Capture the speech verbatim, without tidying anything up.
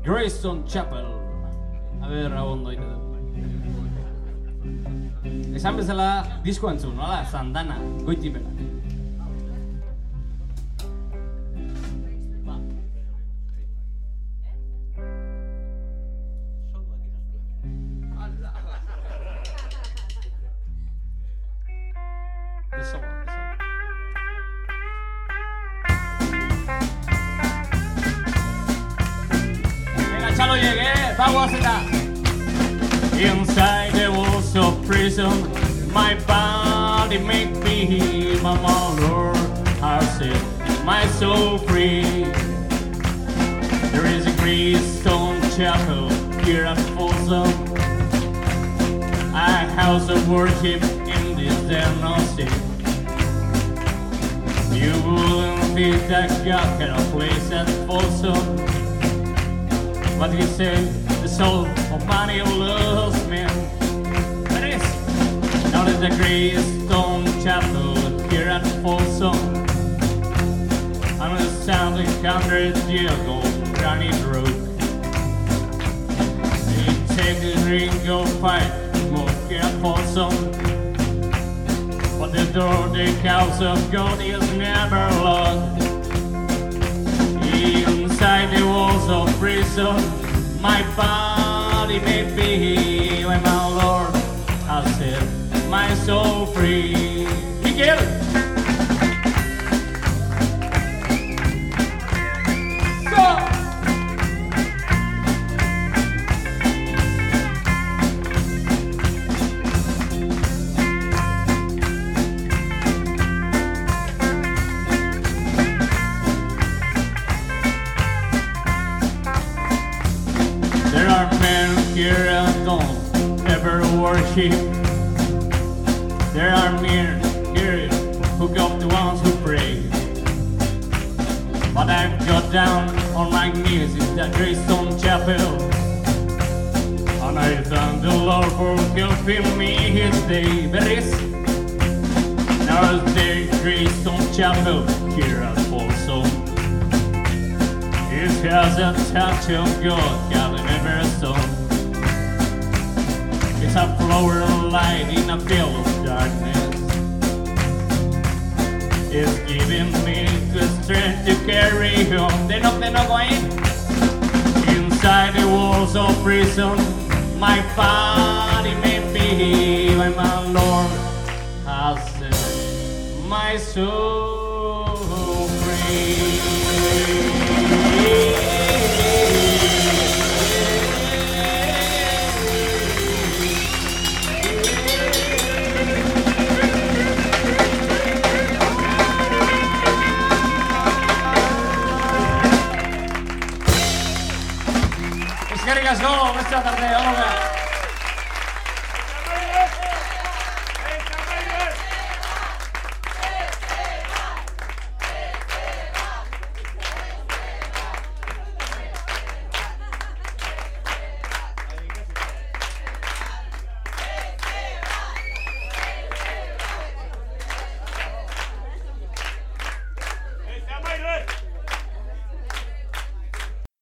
Greystone Chapel. A ber, hau ondo ite du. Esan bezala, disko entzun, nola? Santana, goitipena. Chalo llegué, vamos a Inside the walls of prison, my body make me, my Lord has set my soul free. There is a Greystone Chapel here at Folsom, a house of worship in this den of sin. You wouldn't think that God had a place at Folsom, but he said the soul of money loves men. That is, now there's a Greystone Chapel here at Folsom, on the seven hundred year old granite road. They take the drink of fight, smoke here at Folsom, but the door, the house of God is never locked. Inside the walls of prison, my body may be when my Lord has set my soul free. He gave it. Go! There are men here that don't ever worship. There are men here who got the ones who pray. But I've got down on my knees in that Greystone Chapel, and I thank the Lord for helping me his day. But it's now the Greystone Chapel here at Folsom. It has a touch of God, God in every stone. It's a flower of light in a field of darkness. It's giving me the strength to carry on. They know, they know going. Inside the walls of prison, my body may be when my Lord has set my soul free. Eskerrik asko, beste tarde, hola.